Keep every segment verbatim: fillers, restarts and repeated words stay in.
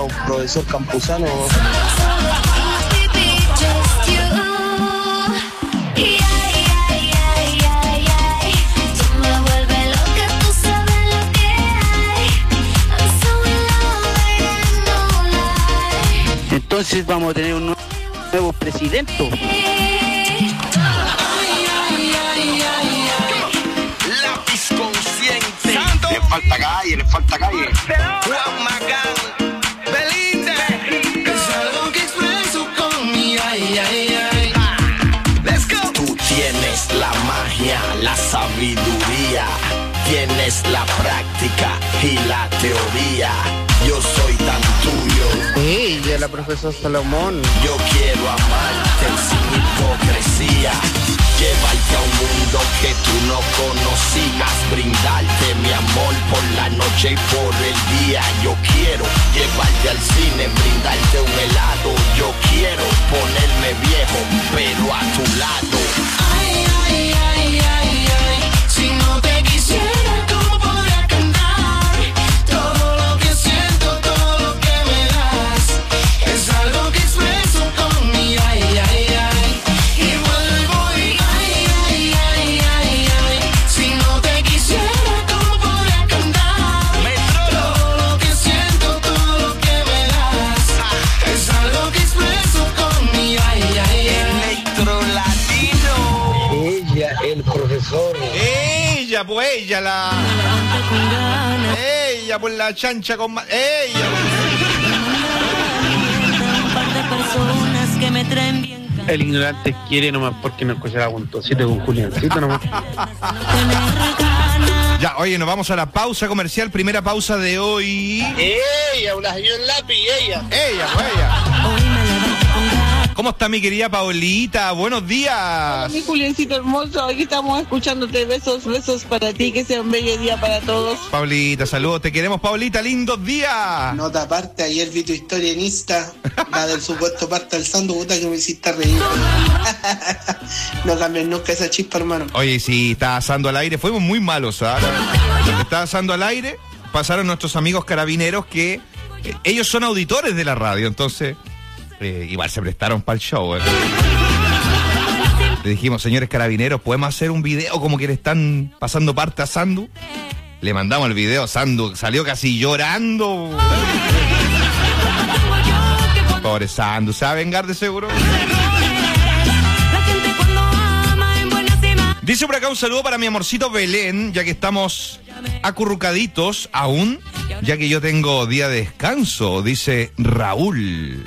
un profesor Campuzano. Entonces vamos a tener un nuevo presidente. Lápiz consciente. Santo. Le falta calle, le falta calle. Juan Magán, Belinda. Es algo que expreso con mi ay, ay, ay. Ah. Let's go. Tú tienes la magia, la sabiduría. Tienes la práctica y la teoría. Yo soy tan tuyo. Ella, la profesora Salomón. Yo quiero amarte sin hipocresía. Llevarte a un mundo que tú no conocías. Brindarte mi amor por la noche y por el día. Yo quiero llevarte al cine, brindarte un helado. Yo quiero ponerme viejo, pero a tu lado. Ay, ay, ay, ay, ay. Si no te quisiera, ¿cómo podría cantar? Todo lo que siento, todo lo que me das, es algo que expreso con mi ay, ay, ay. Y vuelvo y ay, ay, ay, ay, ay. Si no te quisiera, ¿cómo podría cantar? Todo lo que siento, todo lo que me das, es algo que expreso con mi ay, ay, ay. Electro Latino. Ella, el profesor. Ella, pues ella, la... Ella, pues la chancha con... Ma... Ella. El ignorante quiere nomás porque no escucha la puntuacita con Juliancito nomás. Ya, oye, nos vamos a la pausa comercial, primera pausa de hoy. Ella, una señora lápiz, ella. Ella, pues ella. ¿Cómo está mi querida Paulita? Buenos días. Mi Juliancito hermoso, aquí estamos escuchándote. Besos, besos para ti, que sea un bello día para todos. Paulita, saludos, te queremos, Paulita, lindos días. Nota aparte, ayer vi tu historia en Insta, la del supuesto parte alzando, puta que me hiciste reír. No cambies nunca esa chispa, hermano. Oye, sí, está asando al aire, fuimos muy malos, ¿sabes? Está asando al aire, pasaron nuestros amigos carabineros que eh, ellos son auditores de la radio, entonces... Eh, igual se prestaron para el show. Eh. Le dijimos, señores carabineros, ¿podemos hacer un video como que le están pasando parte a Sandu? Le mandamos el video, Sandu salió casi llorando. Pobre Sandu, ¿se va a vengar de seguro? Dice por acá un saludo para mi amorcito Belén, ya que estamos acurrucaditos aún, ya que yo tengo día de descanso, dice Raúl.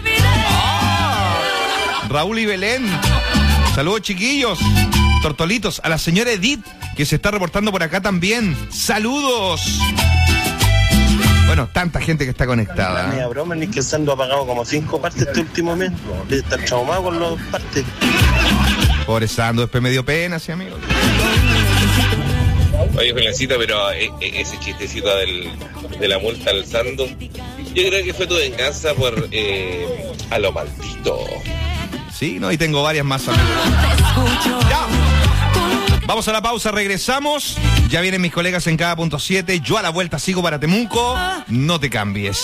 Raúl y Belén. Saludos, chiquillos. Tortolitos. A la señora Edith, que se está reportando por acá también. Saludos. Bueno, tanta gente que está conectada. Mira, broma, ni que Sandu ha pagado como cinco partes este último mes. Le está traumado con las partes. Pobre Sandu, después me dio pena, sí, amigo. Oye, Juliancito, pero eh, eh, ese chistecito del, de la multa al Sandu, yo creo que fue tu venganza por eh, a lo maldito. Sí, no, y tengo varias más, amigos. Ya. Vamos a la pausa, regresamos. Ya vienen mis colegas en cada punto siete. Yo a la vuelta sigo para Temuco. No te cambies.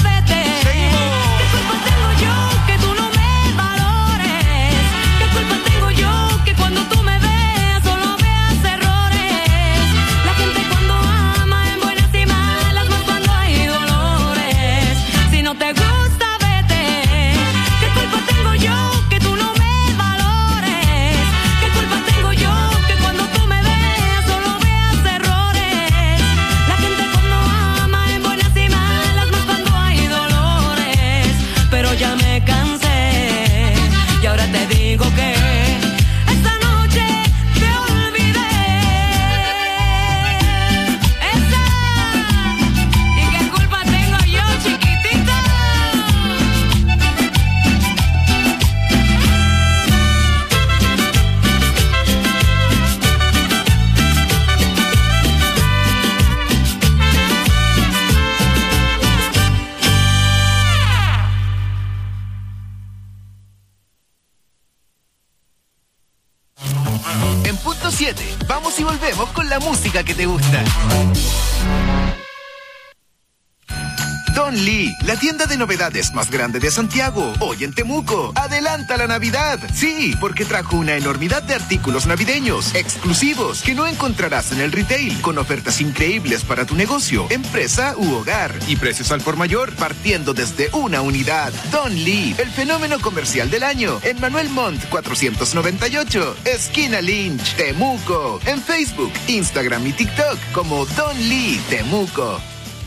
Vamos y volvemos con la música que te gusta. Don Lee, la tienda de novedades más grande de Santiago, hoy en Temuco. Adelanta la Navidad. Sí, porque trajo una enormidad de artículos navideños exclusivos que no encontrarás en el retail, con ofertas increíbles para tu negocio, empresa u hogar y precios al por mayor partiendo desde una unidad. Don Lee, el fenómeno comercial del año, en Manuel Montt cuatrocientos noventa y ocho, esquina Lynch, Temuco. En Facebook, Instagram y TikTok como Don Lee Temuco.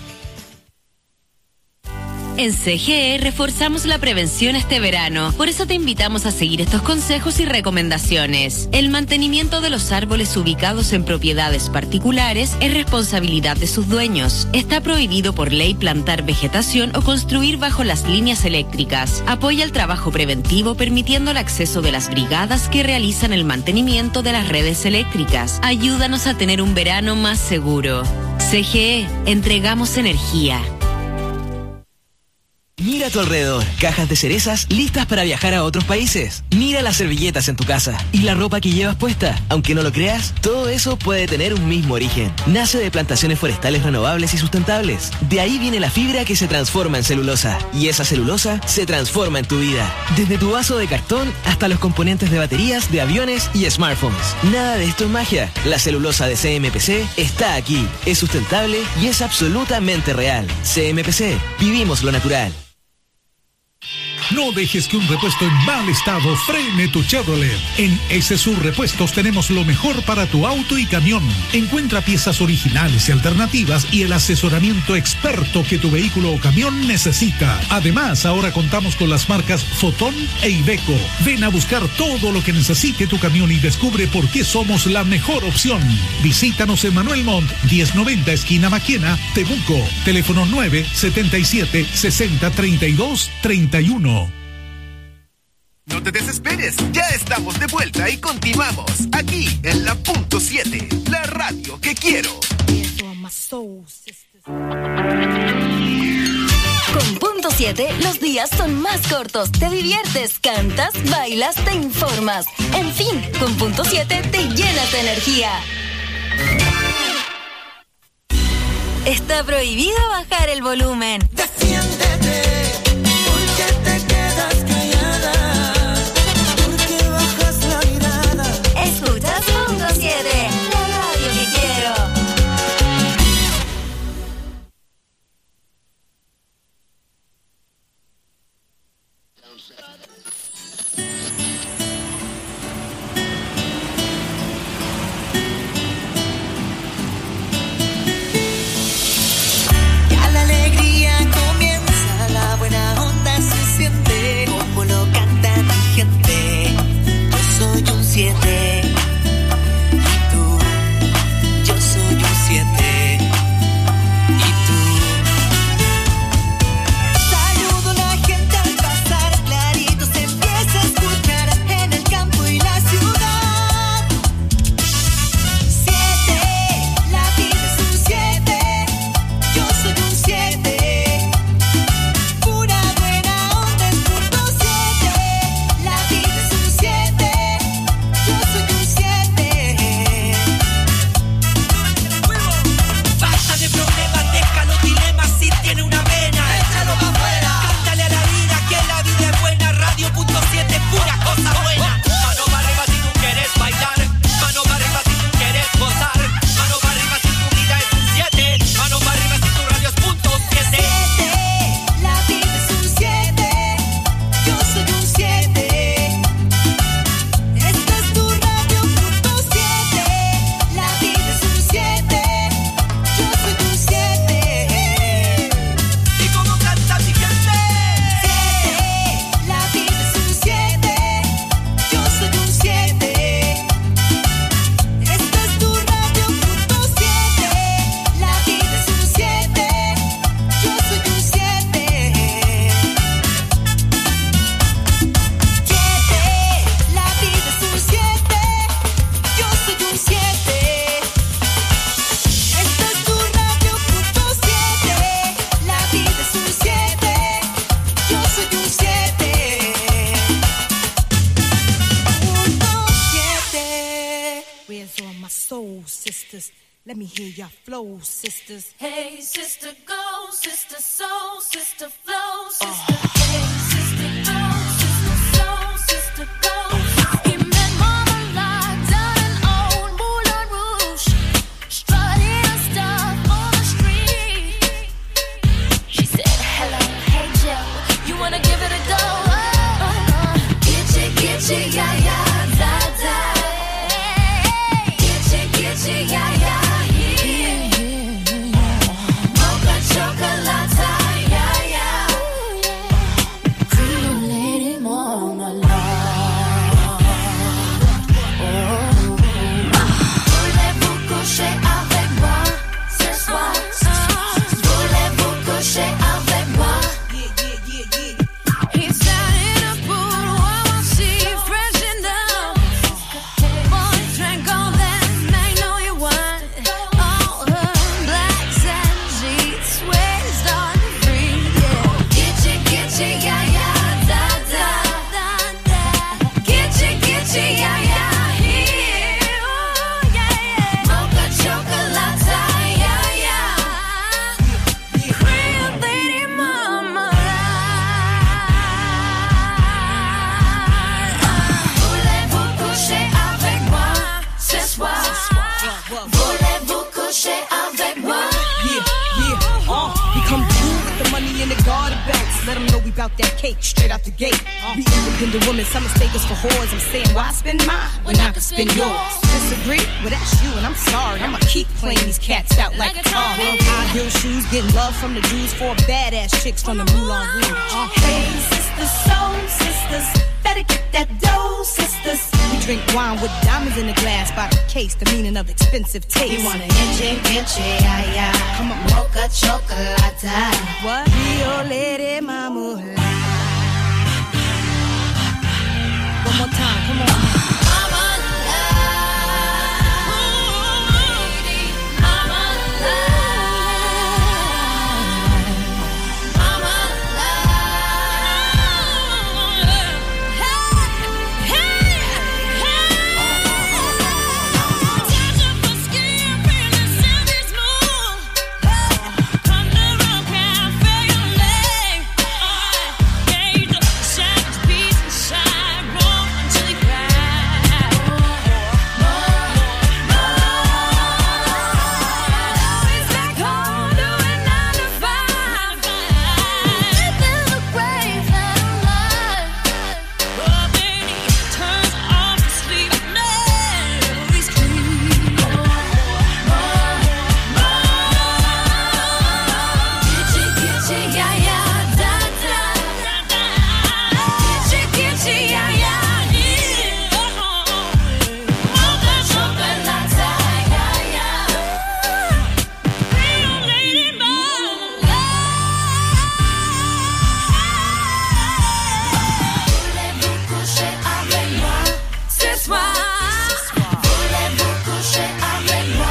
En C G E reforzamos la prevención este verano. Por eso te invitamos a seguir estos consejos y recomendaciones. El mantenimiento de los árboles ubicados en propiedades particulares es responsabilidad de sus dueños. Está prohibido por ley plantar vegetación o construir bajo las líneas eléctricas. Apoya el trabajo preventivo permitiendo el acceso de las brigadas que realizan el mantenimiento de las redes eléctricas. Ayúdanos a tener un verano más seguro. C G E, entregamos energía. Mira a tu alrededor, cajas de cerezas listas para viajar a otros países. Mira las servilletas en tu casa y la ropa que llevas puesta. Aunque no lo creas, todo eso puede tener un mismo origen. Nace de plantaciones forestales renovables y sustentables. De ahí viene la fibra que se transforma en celulosa. Y esa celulosa se transforma en tu vida. Desde tu vaso de cartón hasta los componentes de baterías de aviones y smartphones. Nada de esto es magia. La celulosa de C M P C está aquí. Es sustentable y es absolutamente real. C M P C, vivimos lo natural. No dejes que un repuesto en mal estado frene tu Chevrolet. En S S U Repuestos tenemos lo mejor para tu auto y camión. Encuentra piezas originales y alternativas y el asesoramiento experto que tu vehículo o camión necesita. Además, ahora contamos con las marcas Fotón e Iveco. Ven a buscar todo lo que necesite tu camión y descubre por qué somos la mejor opción. Visítanos en Manuel Montt, diez noventa, esquina Maquena, Temuco. Teléfono nueve setenta y siete, sesenta, treinta y dos, treinta y uno. No te desesperes, ya estamos de vuelta y continuamos aquí en la punto siete, la radio que quiero. Con punto siete, los días son más cortos, te diviertes, cantas, bailas, te informas. En fin, con punto siete te llenas de energía. Está prohibido bajar el volumen. Defiéndete, porque te quedas callada, porque bajas la mirada. Escuchas punto siete, la radio que quiero. Ya la alegría comienza, la buena onda se siente, como lo canta mi gente. Yo soy un siete, y tú, yo soy un siete, y tú. Saludo a la gente al pasar, clarito se empieza a escuchar en el campo y la ciudad. Siete, la vida es un siete, yo soy un siete, pura buena onda es punto siete, la vida es un siete, yo soy un siete. Basta de problemas, deja los dilemas, si tiene una vena, échalo pa' afuera. Cántale a la vida que la vida es buena, radio punto siete, pura cosa buena. Mano para arriba si tú quieres bailar, mano para arriba si tú quieres gozar, mano para arriba si tu vida es un siete, mano para arriba si tu radio es punto siete. La vida es un siete, yo soy un siete. Esta es tu radio punto siete, la vida es un siete, yo soy un siete. ¿Y cómo canta mi gente? Siete, la vida es un siete, yo soy un siete. Esta es tu radio punto siete, la vida es un siete, yo soy un siete. Siete, la vida es un siete, yo soy un siete. Esta es tu radio punto siete, la vida es un siete, yo soy un siete. Punto siete. Where's all my soul sisters? Let me hear your flow, sisters. Hey, sister, go, sister, soul, sister, flow, sister. Uh. Hey, sister, go, sister, soul, sister, go. He met Mama Lock down in old Moulin Rouge, strutting her stuff on the street. She said, hello, hey, Joe, you wanna give it a go? Oh, oh. Get you, get you, yeah, yeah, da, da. Get you, get you, yeah, yeah. Let them know we bout that cake straight out the gate. Be independent women, some mistake us for whores. I'm saying, why spend mine when I can spend yours? Disagree? Well, that's you, and I'm sorry. I'ma keep playing these cats out like a car. High heel shoes, getting love from the Jews for badass chicks from the Moulin Rouge. Uh, hey, sisters, soul sisters, better get that dough, sisters. We drink wine with diamonds in the glass by the case, the meaning of expensive taste. You wanna inche, inche, yeah, yeah. Come on, mocha chocolate. What? Rio Lady Mama. One more time, come on. Mama lady, mama lady, mama lady. Hey, hey, hey. Touch up my skin, feel the silky smooth. Come to Rock Cafe on late. Yeah, you the savage beast inside. Roll until you cry. Always back home doing nine to five. Death in the grave, let 'em lie. Oh, baby, turns off to sleep. Memories creep. Gitchy, gitchy, yeah, yeah, da, da. Gitchy, gitchy, yeah, yeah, yeah. Mocha chocolate, yeah, yeah. Real lady, mama. Voulez-vous coucher avec moi ce soir? Voulez-vous coucher avec moi?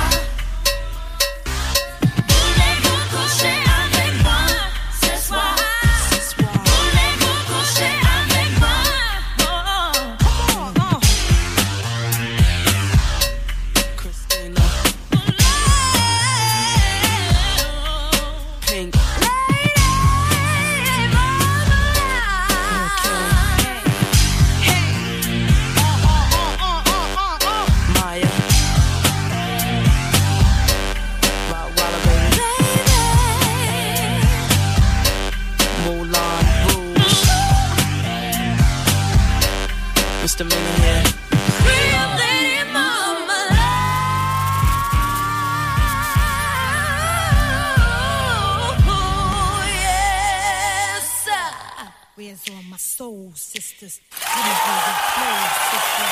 Voulez-vous coucher avec moi ce soir? Voulez-vous coucher avec moi? Christina. Pink. Maya. Rock Walla, baby. Moulin Rouge. Mister Miller here. Real lady mama. Oh, yes. Where's all my soul sisters? Let me hear your flow, sisters.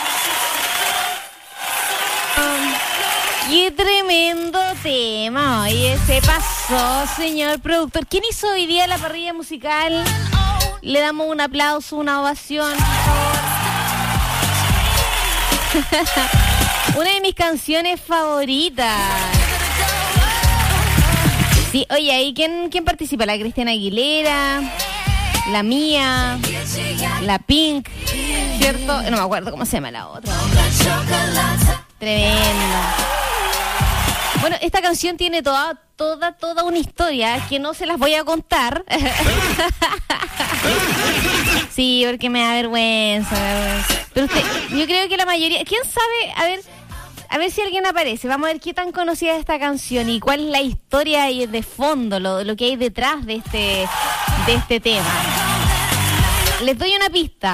Qué tremendo tema. Oye, se pasó, señor productor. ¿Quién hizo hoy día la parrilla musical? Le damos un aplauso, una ovación, por favor. Una de mis canciones favoritas. Sí, oye, ¿y quién, quién participa? La Cristina Aguilera, la Mía, la Pink, ¿cierto? No me acuerdo cómo se llama la otra. Tremendo. Bueno, esta canción tiene toda, toda, toda una historia que no se las voy a contar. Sí, porque me da vergüenza, me da vergüenza. Pero usted, yo creo que la mayoría, ¿quién sabe? A ver, a ver si alguien aparece. Vamos a ver qué tan conocida es esta canción y cuál es la historia de fondo, lo, lo que hay detrás de este, de este tema. Les doy una pista.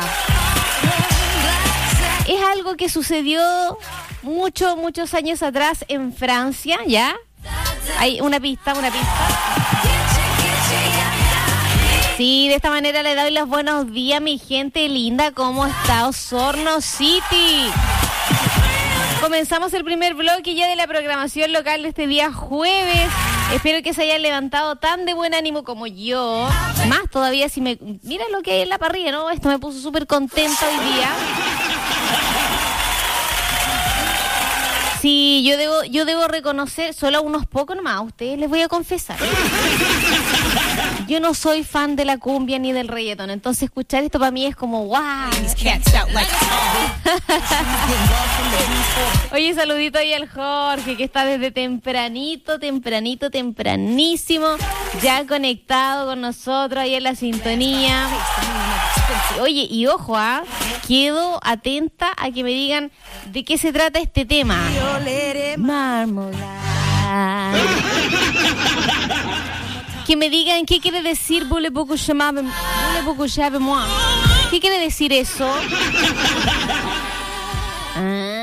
Es algo que sucedió muchos, muchos años atrás en Francia, ¿ya? Hay una pista, una pista. Sí, de esta manera le doy los buenos días, mi gente linda. ¿Cómo está Osorno City? Comenzamos el primer bloque ya de la programación local de este día jueves. Espero que se hayan levantado tan de buen ánimo como yo. Más todavía si me... Mira lo que hay en la parrilla, ¿no? Esto me puso súper contenta hoy día. Sí, yo debo, yo debo reconocer, solo a unos pocos nomás, a ustedes les voy a confesar. Yo no soy fan de la cumbia ni del reggaetón, entonces escuchar esto para mí es como wow. Oye, saludito ahí al Jorge, que está desde tempranito, tempranito, tempranísimo, ya conectado con nosotros ahí en la sintonía. Oye, y ojo, ¿ah? Quedo atenta a que me digan de qué se trata este tema. Marmola. Que me digan qué quiere decir voulez-vous coucher avec moi. ¿Qué quiere decir eso? Ah.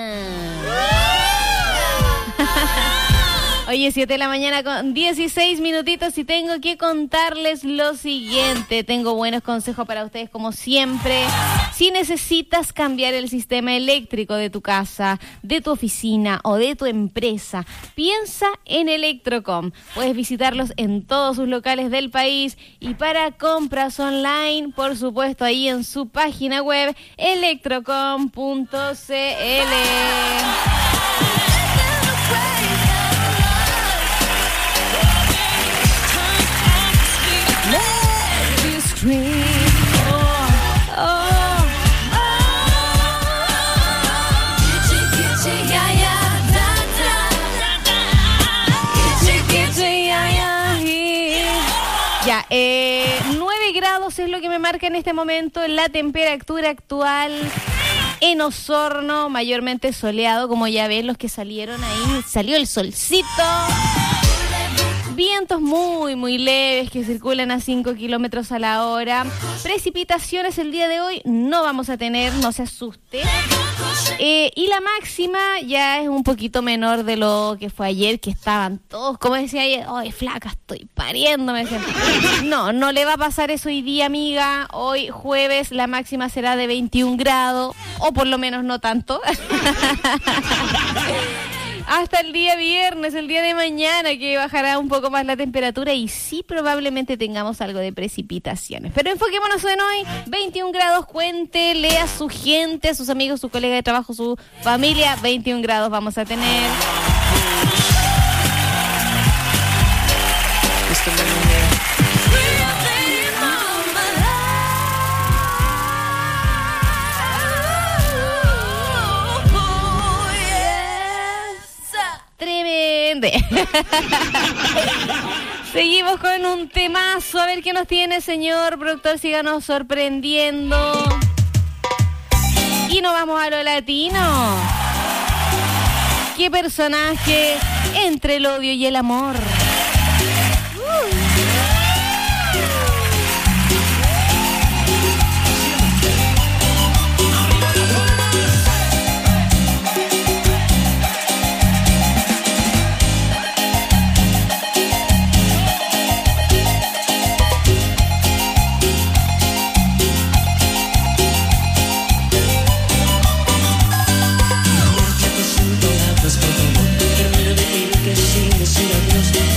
Oye, siete de la mañana con dieciséis minutitos y tengo que contarles lo siguiente. Tengo buenos consejos para ustedes como siempre. Si necesitas cambiar el sistema eléctrico de tu casa, de tu oficina o de tu empresa, piensa en Electrocom. Puedes visitarlos en todos sus locales del país y para compras online, por supuesto, ahí en su página web electrocom punto c l. Oh, oh, ya, eh, nueve grados es lo que me marca en este momento la temperatura actual en Osorno, mayormente soleado, como ya ven los que salieron ahí, salió el solcito. Vientos muy, muy leves que circulan a cinco kilómetros a la hora. Precipitaciones el día de hoy no vamos a tener, no se asuste. Eh, y la máxima ya es un poquito menor de lo que fue ayer, que estaban todos, como decía ayer, ¡ay, flaca, estoy pariendo! Me decían. No, no le va a pasar eso hoy día, amiga. Hoy jueves la máxima será de veintiún grados, o por lo menos no tanto. Hasta el día viernes, el día de mañana, que bajará un poco más la temperatura y sí probablemente tengamos algo de precipitaciones. Pero enfoquémonos en hoy, veintiún grados, cuéntele a su gente, a sus amigos, su colega de trabajo, su familia, veintiún grados vamos a tener. Tremendo. Seguimos con un temazo. A ver qué nos tiene, señor productor. Síganos sorprendiendo. Y nos vamos a lo latino. ¿Qué personaje entre el odio y el amor? Uh. Termino de decir que sin decir adiós.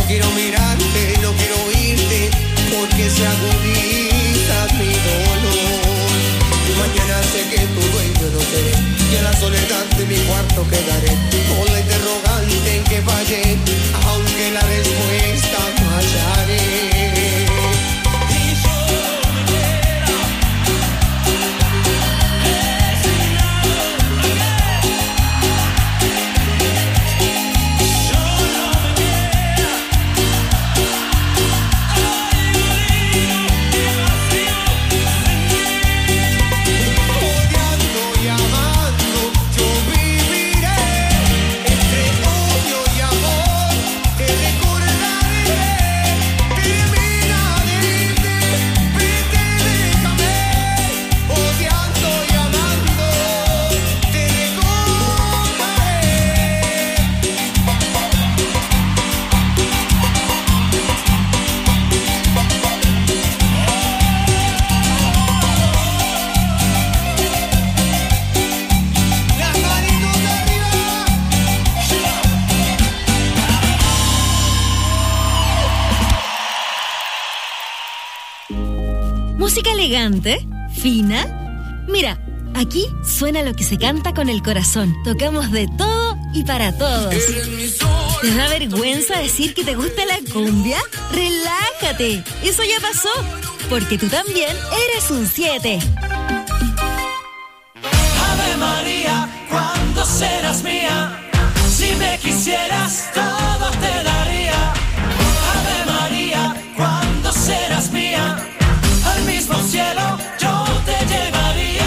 quiero mirarte, no quiero oírte, porque se agudiza mi dolor. Mañana sé que tu dueño no seré, y en la soledad de mi cuarto quedaré, con la interrogante en que fallé, aunque la respuesta no hallaré. Música elegante, fina. Mira, aquí suena lo que se canta con el corazón. Tocamos de todo y para todos. ¿Te da vergüenza decir que te gusta la cumbia? Relájate, eso ya pasó, porque tú también eres un siete. Ave María, ¿cuándo serás mía? Si me quisieras, todo te daría. Ave María, ¿cuándo serás mía? Al mismo cielo yo te llevaría.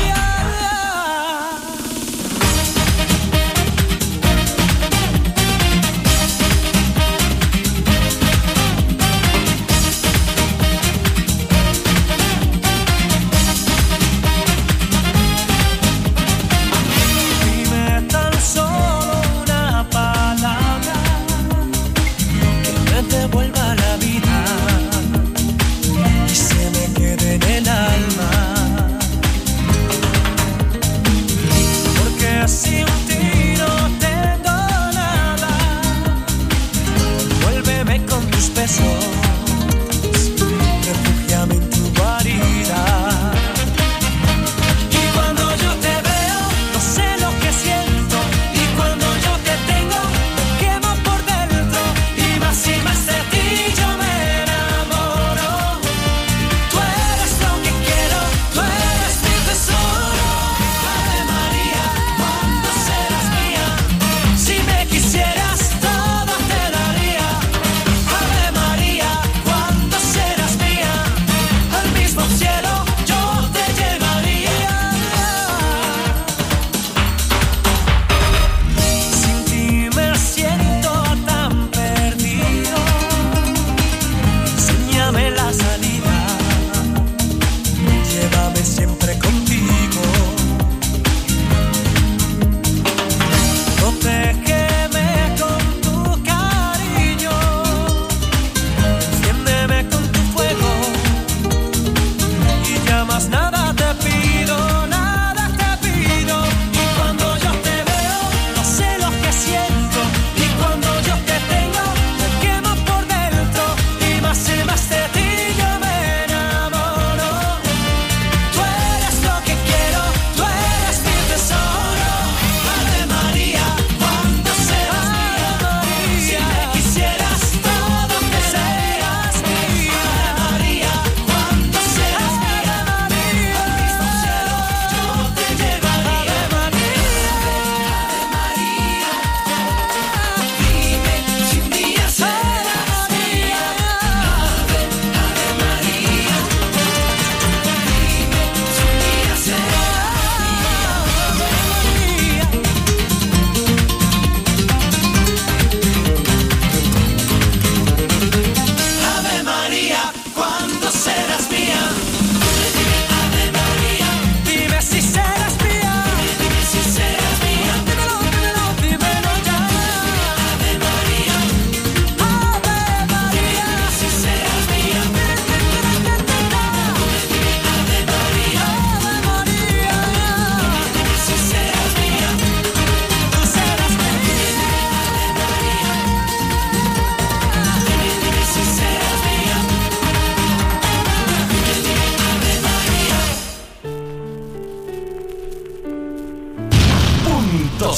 Dime tan solo una palabra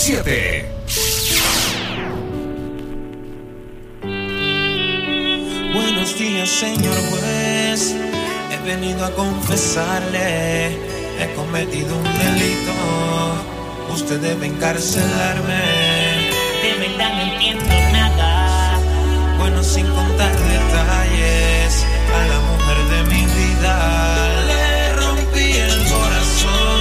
siete. Buenos días, señor juez. He venido a confesarle. He cometido un delito. Usted debe encarcelarme. De verdad no entiendo nada. Bueno, sin contar detalles, a la mujer de mi vida le rompí el corazón.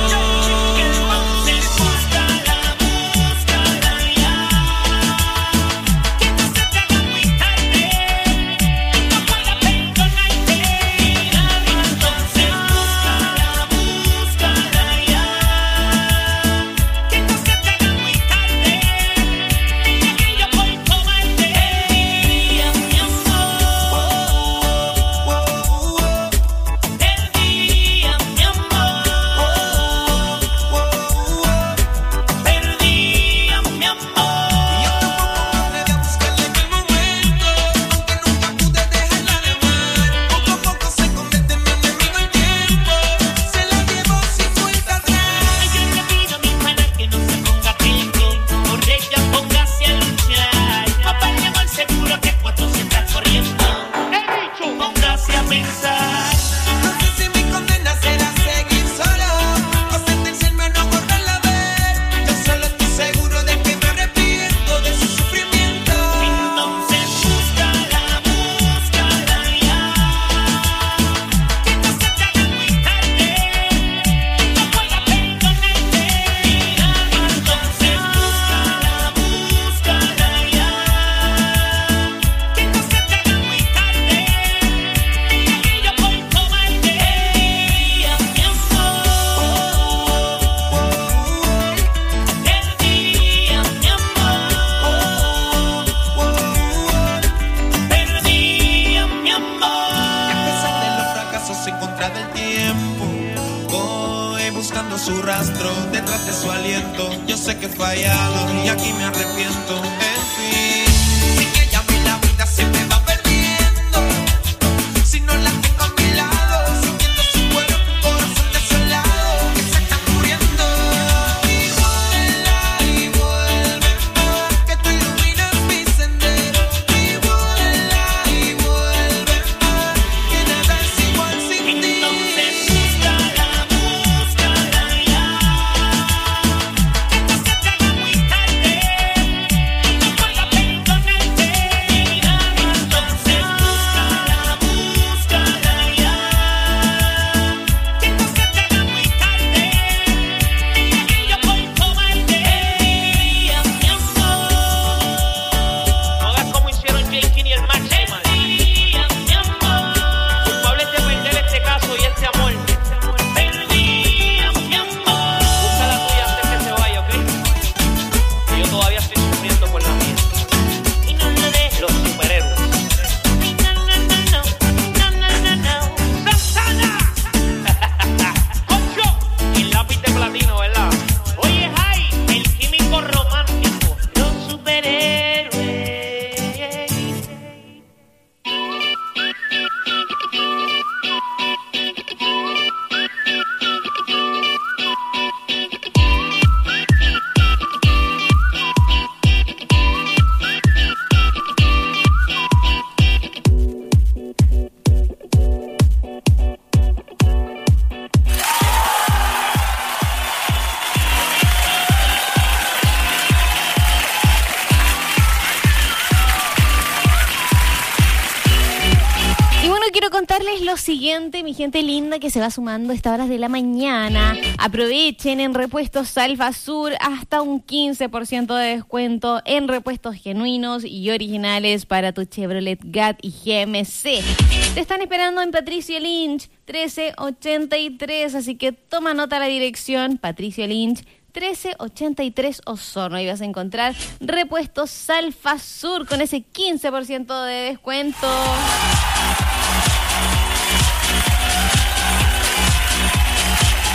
Lo siguiente, mi gente linda que se va sumando a estas horas de la mañana, aprovechen en Repuestos Salfasur hasta un quince por ciento de descuento en repuestos genuinos y originales para tu Chevrolet G A T y G M C. Te están esperando en Patricio Lynch trece ochenta y tres, así que toma nota la dirección, Patricio Lynch trece ochenta y tres Osorno. Ahí vas a encontrar Repuestos Salfasur con ese quince por ciento de descuento.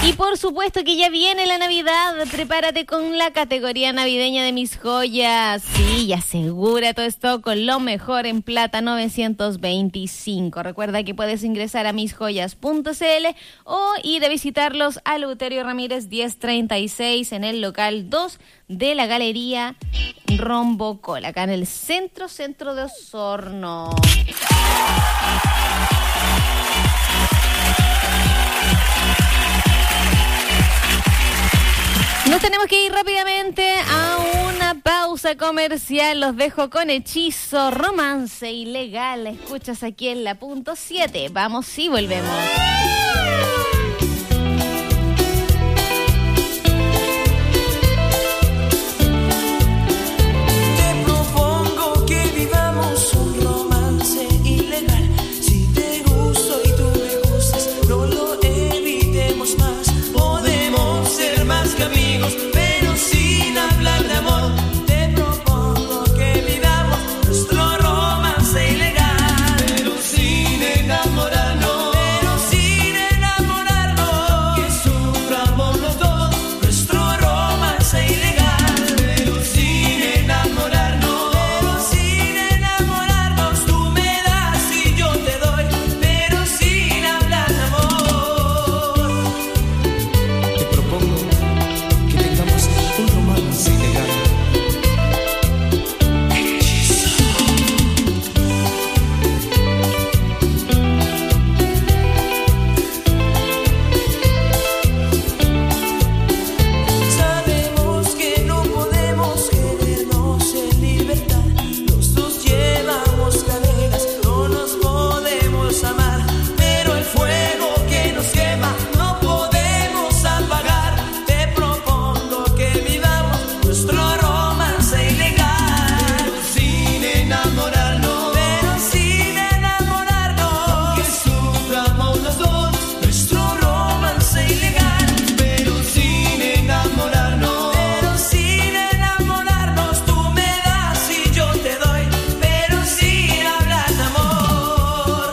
Y por supuesto que ya viene la Navidad. Prepárate con la categoría navideña de Mis Joyas. Sí, y asegura todo esto con lo mejor en plata novecientos veinticinco. Recuerda que puedes ingresar a mis joyas punto c l o ir a visitarlos a Eleuterio Ramírez diez treinta y seis en el local dos de la Galería Rombocol, acá en el centro, centro de Osorno. Nos tenemos que ir rápidamente a una pausa comercial. Los dejo con Hechizo, Romance Ilegal. Escuchas aquí en la punto siete. Vamos y volvemos. Te propongo que vivamos un romance ilegal. Si te gusto y tú me gustas, no lo evitemos más. Podemos ser más que amigos, pero sin hablar de amor. Te propongo que vivamos nuestro romance ilegal, pero sin enamorarnos, pero sin enamorarnos. Que suframos los dos nuestro romance ilegal, pero sin enamorarnos, pero sin enamorarnos. Tú me das y yo te doy, pero sin hablar de amor. Te propongo que tengamos un romance ilegal. Sabemos que no podemos querernos en libertad. Los dos llevamos cadenas, no nos podemos amar. Pero el fuego que nos quema no podemos apagar. Te propongo que vivamos nuestro romance ilegal, sin enamorarnos, pero sin enamorarnos. Que suframos los dos nuestro romance ilegal, pero sin enamorarnos, pero sin enamorarnos. Tú me das y yo te doy, pero sin hablar de amor.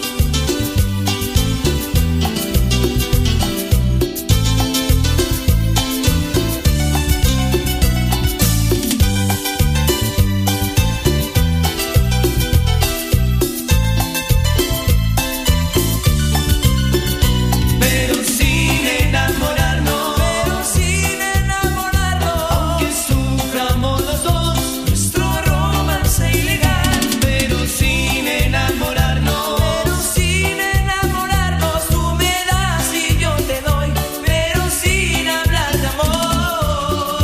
Pero sin enamorarnos, pero sin enamorarnos. Aunque suframos los dos nuestro romance ilegal, pero sin enamorarnos, pero sin enamorarnos. Tú me das y yo te doy, pero sin hablar de amor.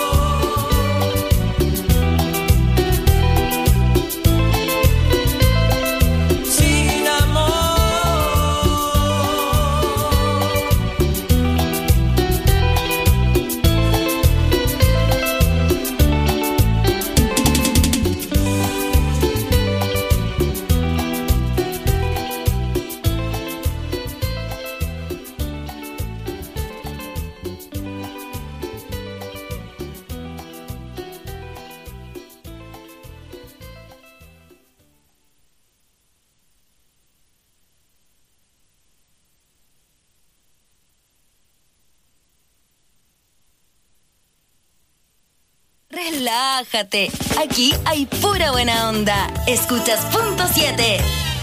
Sin amor. Relájate, aquí hay pura buena onda. Escuchas punto siete.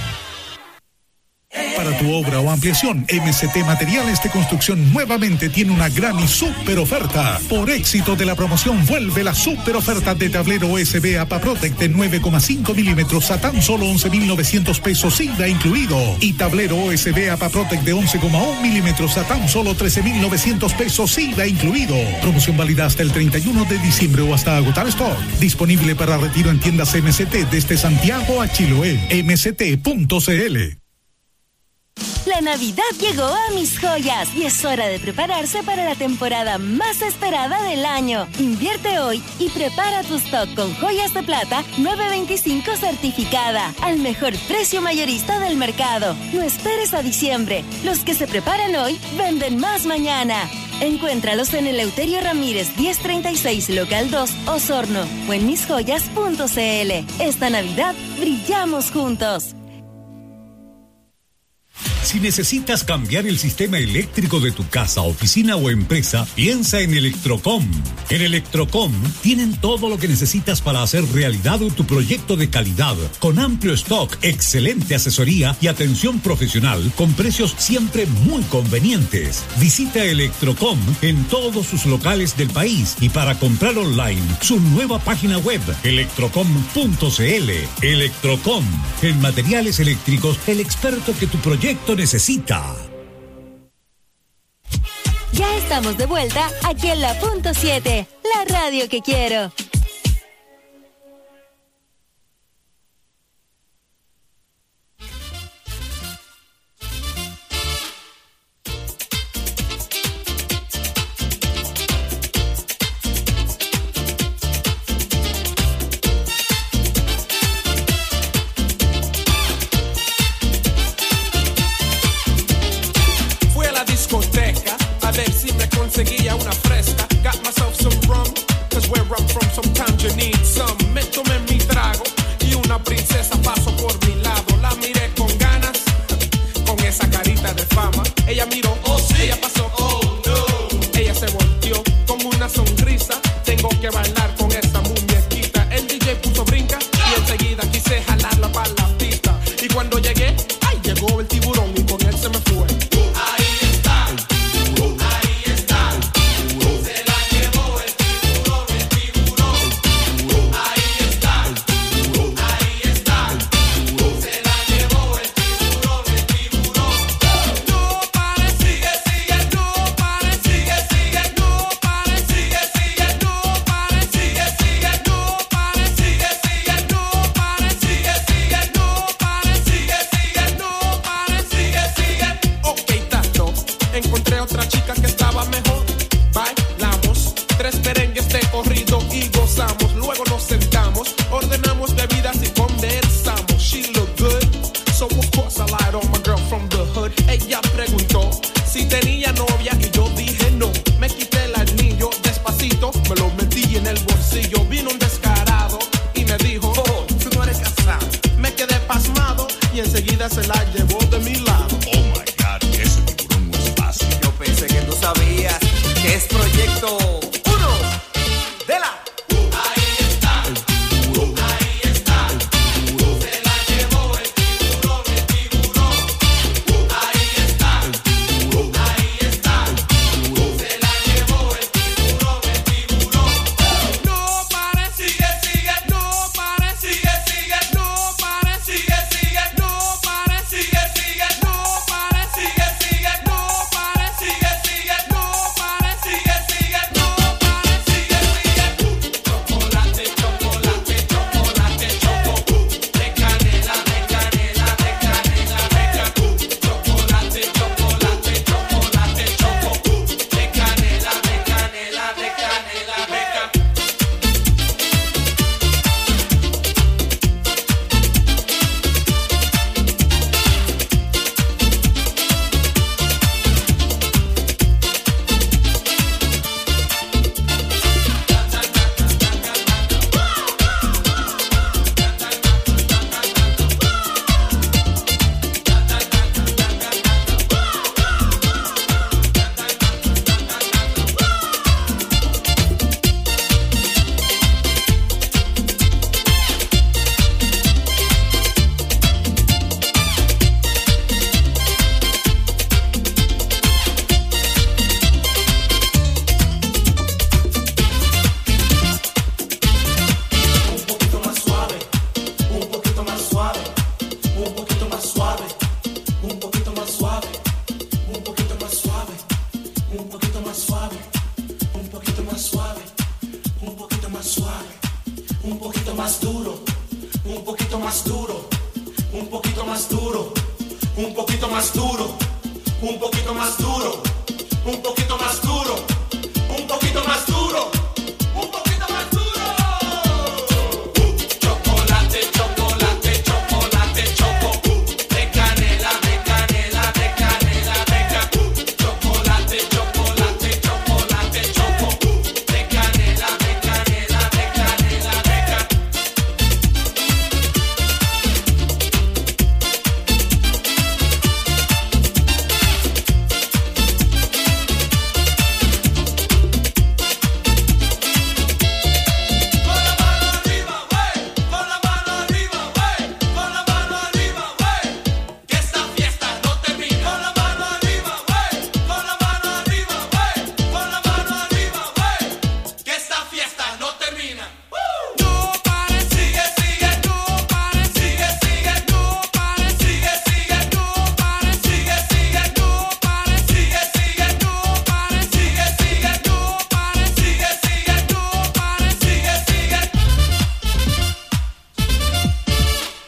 Para tu obra o ampliación, M C T Materiales de Construcción nuevamente tiene una gran y super oferta. Por éxito de la promoción, vuelve la super oferta de tablero U S B APAPROTEC de nueve coma cinco milímetros a tan solo once mil novecientos pesos I V A incluido. Y tablero U S B APAPROTEC de once coma uno milímetros a tan solo trece mil novecientos pesos I V A incluido. Promoción válida hasta el treinta y uno de diciembre o hasta agotar stock. Disponible para retiro en tiendas M C T desde Santiago a Chiloé. M C T punto c l. La Navidad llegó a Mis Joyas y es hora de prepararse para la temporada más esperada del año. Invierte hoy y prepara tu stock con joyas de plata nueve veinticinco certificada al mejor precio mayorista del mercado. No esperes a diciembre. Los que se preparan hoy venden más mañana. Encuéntralos en Eleuterio Ramírez diez treinta y seis local dos Osorno o en mis joyas punto c l. Esta Navidad brillamos juntos. Si necesitas cambiar el sistema eléctrico de tu casa, oficina o empresa, piensa en Electrocom. En Electrocom tienen todo lo que necesitas para hacer realidad tu proyecto de calidad, con amplio stock, excelente asesoría y atención profesional, con precios siempre muy convenientes. Visita Electrocom en todos sus locales del país y para comprar online, su nueva página web, electrocom punto c l. Electrocom, en materiales eléctricos, el experto que tu proyecto necesita. Ya estamos de vuelta aquí en la punto siete, la radio que quiero. Conseguía una fresca, got myself some rum, cause where I'm from sometimes you need some. Me tomé mi trago y una princesa pasó por mi lado. La miré con ganas, con esa carita de fama. Ella miró, oh sí, ella pasó, oh no. Ella se volteó con una sonrisa. Tengo que bailar con esta muñequita. El D J puso brinca y enseguida quise jalarla para la pista. Y cuando llegué, ay, llegó el tiburón y con él se me fue.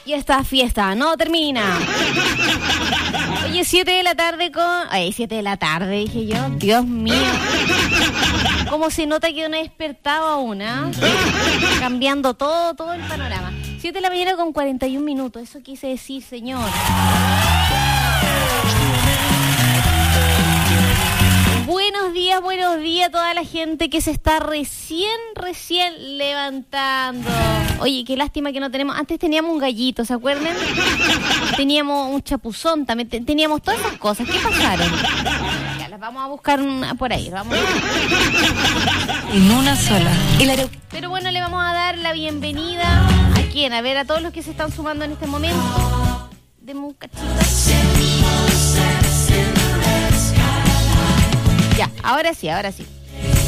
Y esta fiesta no termina. Oye, siete de la tarde con... Ay, siete de la tarde, dije yo. Dios mío. Cómo se nota que no he despertado aún, ¿ah? Cambiando todo, todo el panorama. siete de la mañana con cuarenta y un minutos. Eso quise decir, señor. Buenos días, buenos días a toda la gente que se está recién, recién levantando. Oye, qué lástima que no tenemos... Antes teníamos un gallito, ¿se acuerdan? Teníamos un chapuzón también, te- teníamos todas esas cosas. ¿Qué pasaron? Ya, las vamos a buscar una- por ahí. Vamos a... En una sola. El aer- Pero bueno, le vamos a dar la bienvenida. ¿A quién? A ver, a todos los que se están sumando en este momento. Deme un cachito. Ya, ahora sí, ahora sí.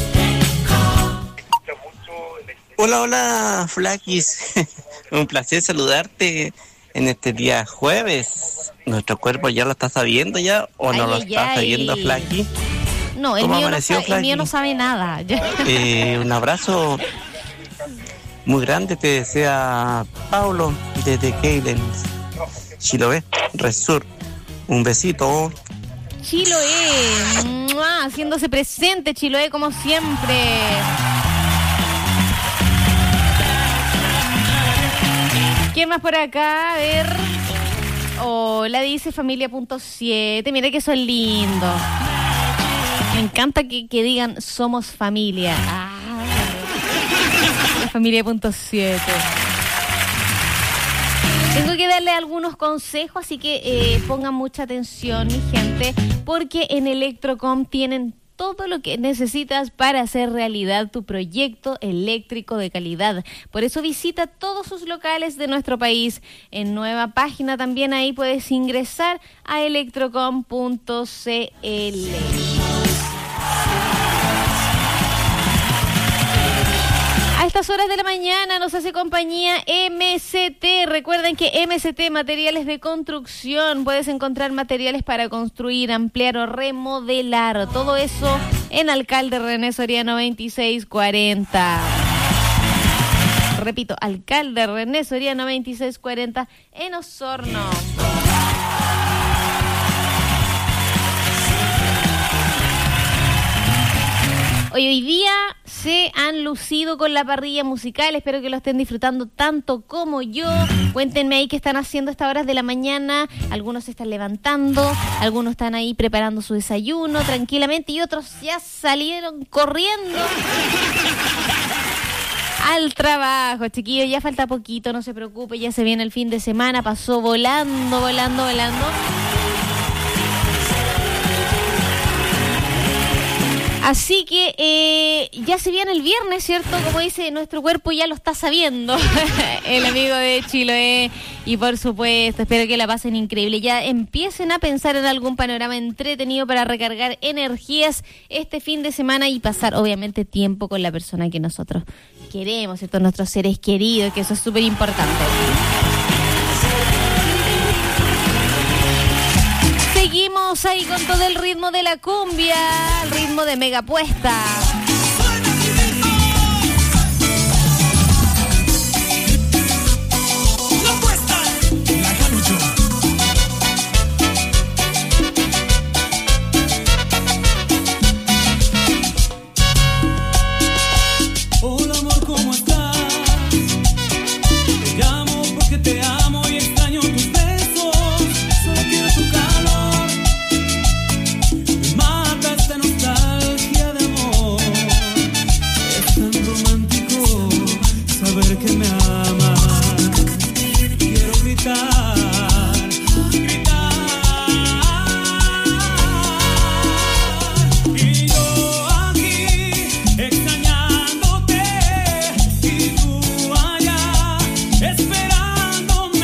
Hola, hola, Flakis. Un placer saludarte en este día jueves. ¿Nuestro cuerpo ya lo está sabiendo ya o no Ay, lo ay, está ay. sabiendo, Flaki? No, el ¿Cómo mío no, amaneció, sabe, el mío Flaki? no sabe nada. Ya. Eh, un abrazo muy grande te desea Paulo desde Keilen, Chiloé, Resur. Un besito. Chiloé, ¡mua! Haciéndose presente, Chiloé, como siempre. ¿Quién más por acá? A ver. Hola, dice familia punto siete. Mira que son lindos. Me encanta que, que digan somos familia. Ah, la familia punto siete. Tengo que darle algunos consejos, así que eh, pongan mucha atención, mi gente, porque en Electrocom tienen todo lo que necesitas para hacer realidad tu proyecto eléctrico de calidad. Por eso visita todos sus locales de nuestro país. En nueva página también ahí puedes ingresar a electrocom punto c l. A estas horas de la mañana nos hace compañía M C T. Recuerden que M C T, materiales de construcción, puedes encontrar materiales para construir, ampliar o remodelar. Todo eso en Alcalde René Soriano veintiséis cuarenta. Repito, Alcalde René Soriano veintiséis cuarenta en Osorno. Hoy, hoy día se han lucido con la parrilla musical. Espero que lo estén disfrutando tanto como yo. Cuéntenme ahí qué están haciendo a estas horas de la mañana. Algunos se están levantando, algunos están ahí preparando su desayuno tranquilamente y otros ya salieron corriendo al trabajo. Chiquillos, ya falta poquito, no se preocupe, ya se viene el fin de semana. Pasó volando, volando, volando. Así que eh, ya se viene el viernes, ¿cierto? Como dice, nuestro cuerpo ya lo está sabiendo. El amigo de Chiloé. Y por supuesto, espero que la pasen increíble. Ya empiecen a pensar en algún panorama entretenido para recargar energías este fin de semana y pasar, obviamente, tiempo con la persona que nosotros queremos, ¿cierto? Nuestros seres queridos, que eso es súper importante. Seguimos ahí con todo el ritmo de la cumbia, el ritmo de Megapuesta. Hola amor, ¿cómo estás? Te llamo porque te amo y extraño tus besos. Solo quiero tu calor. Me mata esta nostalgia de amor. Es tan romántico saber que me amas. Quiero gritar, gritar. Y yo aquí extrañándote y tú allá esperándome.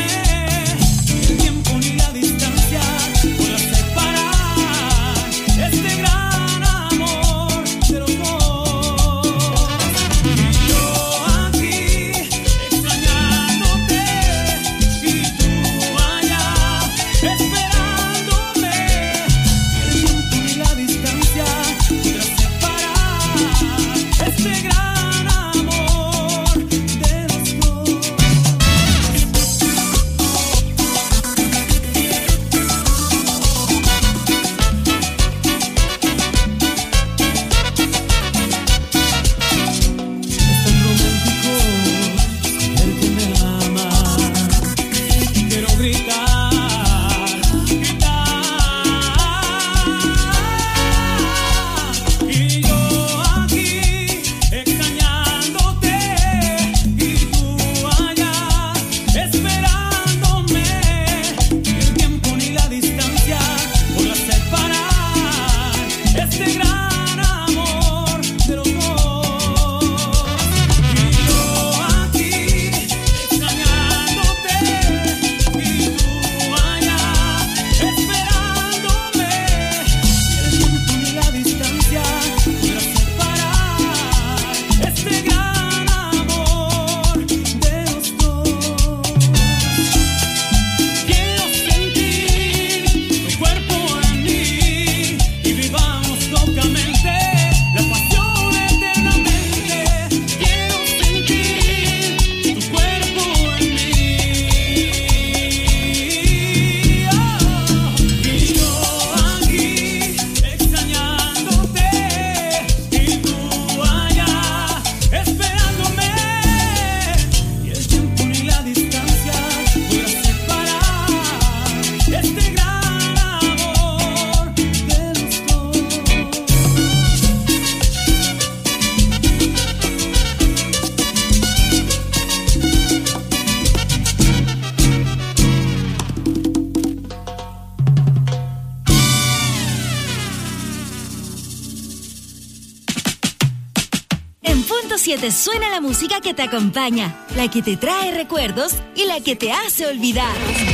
siete suena la música que te acompaña, la que te trae recuerdos y la que te hace olvidar.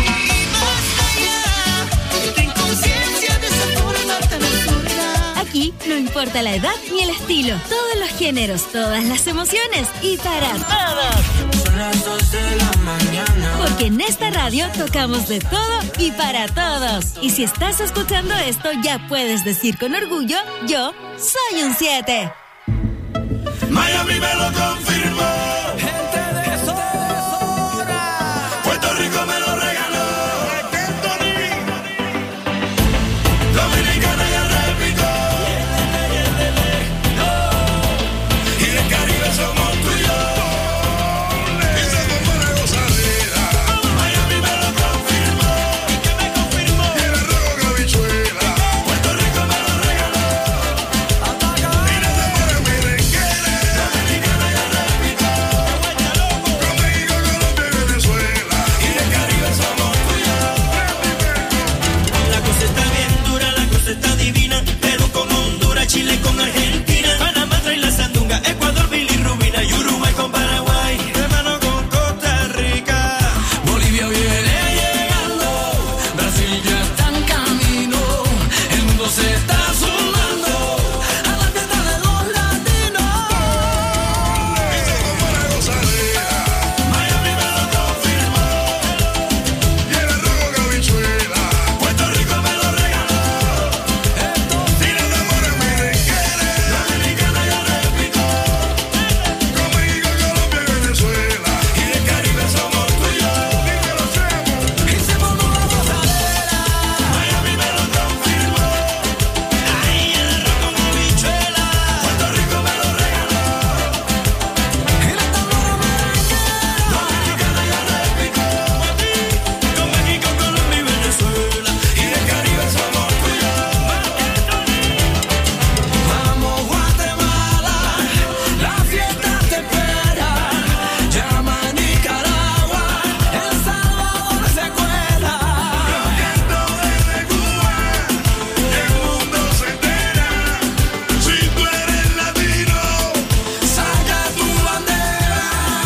Aquí no importa la edad ni el estilo, todos los géneros, todas las emociones y para todos. Son las dos de la mañana. Porque en esta radio tocamos de todo y para todos. Y si estás escuchando esto, ya puedes decir con orgullo, yo soy un siete. Miami me lo confirmó. Gente de zona. Puerto Rico me lo regaló. Dominicana ya replicó. Y del Caribe somos tú y yo. Y somos una gozadera. Miami me lo confirmó. ¿Y qué me confirmó? Y el arroz con habichuela. Puerto Rico me lo regaló. Y no se muere mi renquera. Dominicana ya replicó. Con México, Colombia y Venezuela. Y del Caribe somos tú y yo. La cosa está bien dura, la cosa está divina. Perú con Honduras, Chile con Argentina. Panamá trae la sandunga, Ecuador, bilirrubina. Y Uruguay con Paraguay, hermano con Costa Rica. Bolivia viene llegando, Brasil ya está en camino. El mundo se está sumando a la fiesta de los latinos. Y somos una gozadera. Miami me lo confirmó. Y el arroz con habichuela. Puerto Rico me lo regaló. Y los amores me requieren. Dominicana ya replicó. Con México, Colombia y Venezuela. Y del Caribe somos tú y yo. Hicimos una gozadera. Miami me lo confirmó. Ahí el arroz con habichuela. Puerto Rico me lo regaló. Y la tambora merenguera. Dominicana ya replicó. Con México, Colombia y Venezuela. Y del Caribe somos tú y yo. Vamos Guatemala, la fiesta te espera. Llama a Nicaragua, El Salvador se cuela. Rockeando desde Cuba, el mundo se entera. Si tú eres latino, saca tu bandera.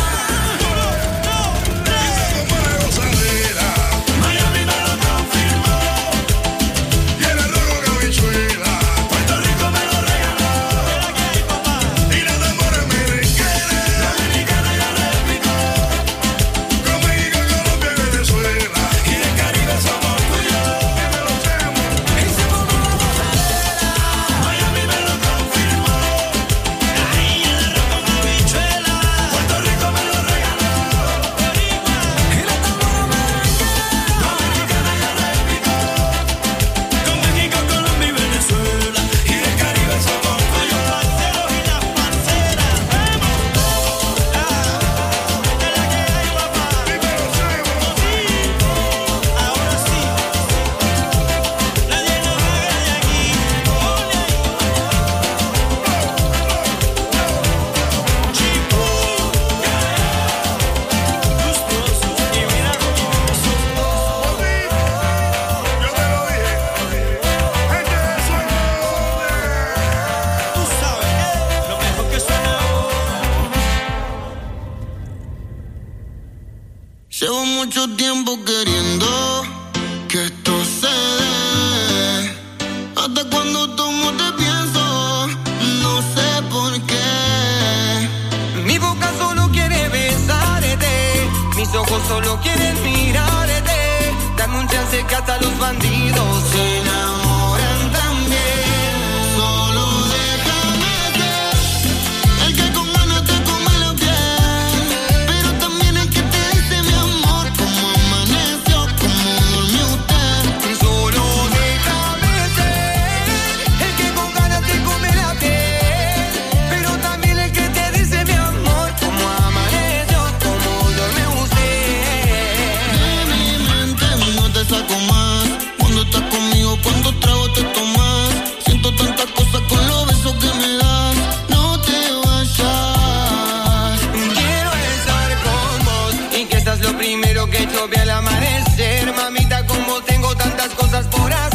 Y somos una gozadera. Miami me lo confirmó. Y el arroz con habichuela. Puerto Rico me lo regaló. Y los amores me requieren. Dominicana ya replicó. Con México, Colombia y Venezuela. Y del Caribe somos tú y yo. Hicimos una gozadera. Miami me lo confirmó. Ahí el arroz con habichuela. Puerto Rico me lo regaló. Y la tambora merenguera. Dominicana ya replicó. Con México, Colombia y Venezuela. Y del Caribe somos tú y yo. Parceros y las parceras. Vemos. Esta es la que hay, papá. Ahora sí. Nadie nos haga de aquí. Llevo mucho tiempo queriendo que esto se dé. Hasta cuando tomo te pienso, no sé por qué. Mi boca solo quiere besarte, mis ojos solo quieren mirarte. Dame un chance que hasta los bandidos se enamoran también. Solo déjame ser el que con ganas te come la piel, pero también el que te dice mi amor, cómo amaneció, cómo durmió usted. Solo déjame ser el que con ganas te come la piel, pero también el que te dice mi amor, cómo amaneció, cómo durmió usted. De mi mente no te saco más. Cuando estás conmigo, cuando trago te tomas. Siento tantas cosas con los besos que me das. No te vayas. Quiero estar con vos y que seas lo primero que yo ve al amanecer. Mamita, como tengo tantas cosas por hacer.